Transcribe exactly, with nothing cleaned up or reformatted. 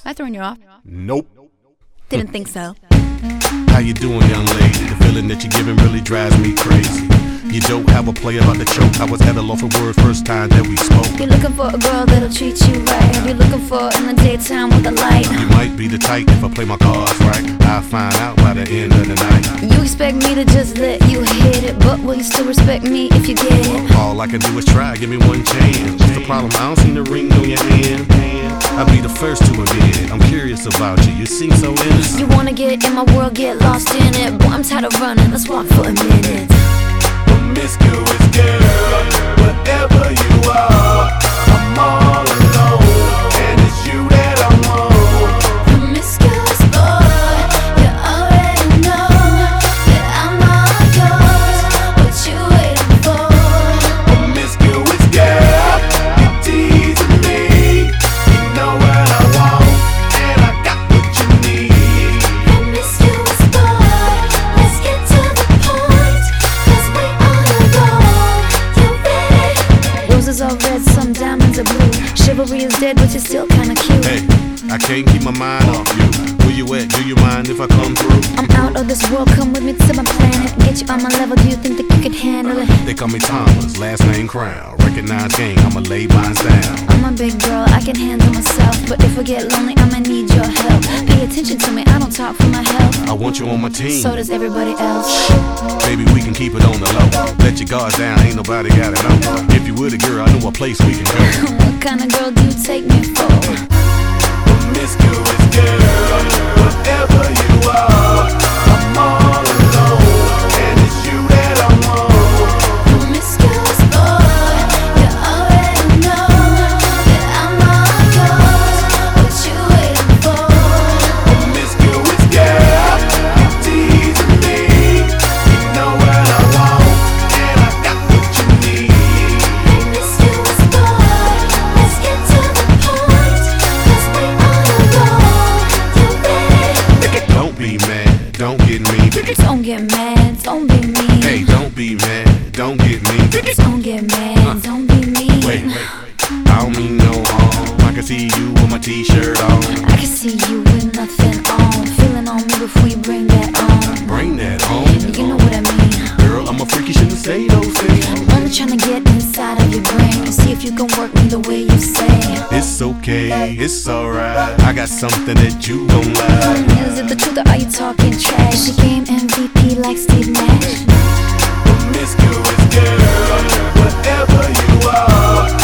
I throwing you off? Nope. Didn't think so. How you doing, young lady? The feeling that you're giving really drives me crazy. You don't have a play about the choke. I was at a loss for word first time that we spoke. You're looking for a girl that'll treat you right. You're looking for in the daytime with a light. You might be the type if I play my cards right. I'll find out by the end of the night. You expect me to just let you hit it, but will you still respect me if you get it? All I can do is try, give me one chance. What's the problem? I don't see the ring on your hand. I'll be the first to admit it. I'm curious about you, you seem so innocent. You wanna get in my world, get lost in it. Boy, I'm tired of running, let's walk for a minute. Promiscuous girl, whatever you are, I'm all alone, and it's you that I want. Promiscuous boy, you already know that I'm all yours. What you waiting for? Promiscuous girl, you're teasing me. You know what I want, and I got what you need. Promiscuous boy, let's get to the point, 'cause we on a roll. You ready? Roses are red, some diamonds are blue. Chivalry is dead, but you're still kinda cute. Hey, I can't keep my mind off you. Where you at? Do you mind if I come through? I'm out of this world, come with me to my planet. Get you on my level, do you think that you could handle it? They call me Thomas, last name Crown. Recognize gang, I'ma lay mine down. I'm a big girl, I can handle myself. But if I get lonely, I'ma need your help. Pay attention to me, I don't talk for my health. I want you on my team. So does everybody else. Baby, we can keep it on the low. Let your guards down, ain't nobody gotta know. If you were the girl, I know a place we can go. What kind of girl do you take me for? Promiscuous girl, whatever you are, I'm all alone, and it's you that I want. Promiscuous boy, you already know that I'm all yours. What you waiting for? Promiscuous girl, you're teasing me. You know what I want, and I got what you need. Promiscuous boy, let's get to the point, 'cause we on a roll. You ready? Don't be mad, don't get me. Don't get mad, don't be mean. Hey, don't be mad, don't get me. Don't get mad, don't be mean. Wait, wait, I don't mean no harm. I can see you with my t-shirt on. I can see you with nothing on. Feeling on me before you bring that on. Bring that home. You know what I mean. Girl, I'm a freak, you shouldn't say those things. I'm only trying to get inside of your brain. See if you can work me the way you say. It's okay, it's alright. I got something that you gon' like. Is it the truth or are you talking trash? She came M V P like Steve Nash. Promiscuous girl, whatever you are,